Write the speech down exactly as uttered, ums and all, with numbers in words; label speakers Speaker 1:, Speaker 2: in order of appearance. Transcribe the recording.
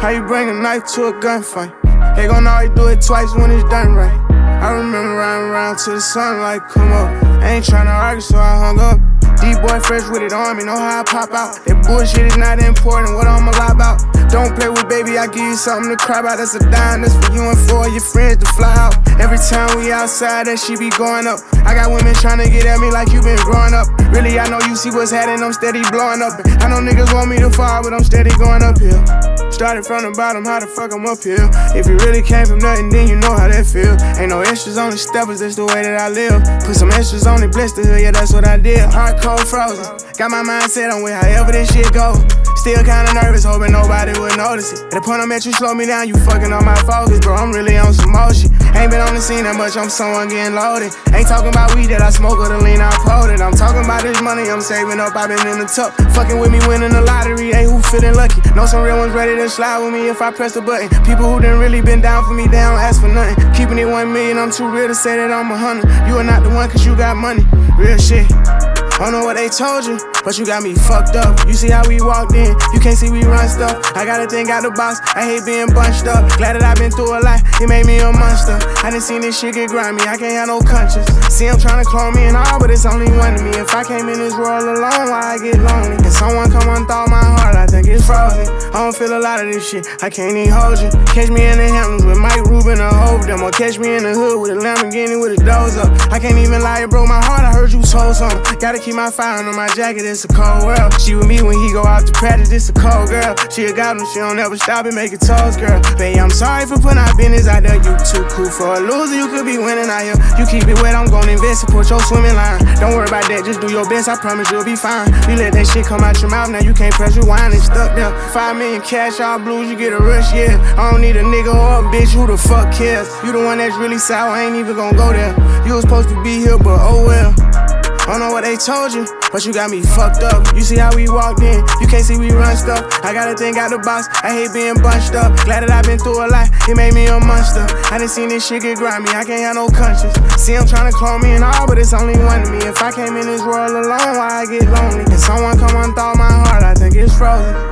Speaker 1: How you bring a knife to a gunfight? They gon' always do it twice when it's done right. I remember riding around till the sunlight come up. I ain't tryna argue, so I hung up. D-boy fresh with it on me, know how I pop out. That bullshit is not important, what I'ma lie about. Don't play with baby, I give you something to cry about. That's a dime, that's for you and four of your friends to fly out. Every time we outside, that shit be going up. I got women tryna get at me like you been growing up. Really, I know you see what's happening, I'm steady blowing up. I know niggas want me to fall, but I'm steady going uphill. Started from the bottom, how the fuck I'm up here? If you really came from nothing, then you know how that feel. Ain't no extras on the steppers, that's the way that I live. Put some extras on the blisters, yeah, that's what I did. Hard, cold, frozen. Got my mindset on with however this shit go. Still kinda nervous, hoping nobody would notice it. At the point I'm at, you slow me down, you fucking on my focus, bro. I'm really on some motion. Ain't been on the scene that much, I'm someone getting loaded. Ain't talking about weed that I smoke or the lean I pulled it. I'm talking about this money I'm saving up, I've been in the tuck. Fucking with me winning the lottery, they who feeling lucky. Know some real ones ready to slide with me if I press the button. People who done really been down for me, they don't ask for nothing. Keeping it one million, I'm too real to say that I'm a hundred. You are not the one cause you got money, real shit. I don't know what they told you, but you got me fucked up. You see how we walked in, you can't see we run stuff. I gotta think out the box, I hate being bunched up. Glad that I've been through a lot, it made me a monster. I done seen this shit get grimy, I can't have no conscience. See I'm tryna clone me and all, but it's only one to me. If I came in this world alone, why I get lonely? If someone come unthaw my heart, I think it's frozen. I don't feel a lot of this shit, I can't even hold you. Catch me in the Hamptons with Mike Rubin or Hov them, or catch me in the hood with a Lamborghini with a doze up. I can't even lie, it broke my heart, I heard you told something. Gotta keep my fire under my jacket, it's a cold world. She with me when he go out to practice, it's a cold girl. She a goblin, she don't ever stop and make it toes, girl. Baby, I'm sorry for putting our business out there. You too cool for a loser, you could be winning out here. You keep it wet, I'm gonna invest, support your swimming line. Don't worry about that, just do your best, I promise you'll be fine. You let that shit come out your mouth, now you can't press rewind, it's stuck there. Five million cash, all blues, you get a rush, yeah. I don't need a nigga or a bitch, who the fuck cares? You the one that's really sour, I ain't even gonna go there. You was supposed to be here, but oh well. I don't know what they told you, but you got me fucked up. You see how we walked in, you can't see we run stuff. I gotta think out the box, I hate being bunched up. Glad that I've been through a lot, it made me a monster. I done seen this shit get grimy, I can't have no conscience. See I'm tryna clone me and all, but it's only one to me. If I came in this world alone, why I get lonely? If someone come unthaw my heart, I think it's frozen.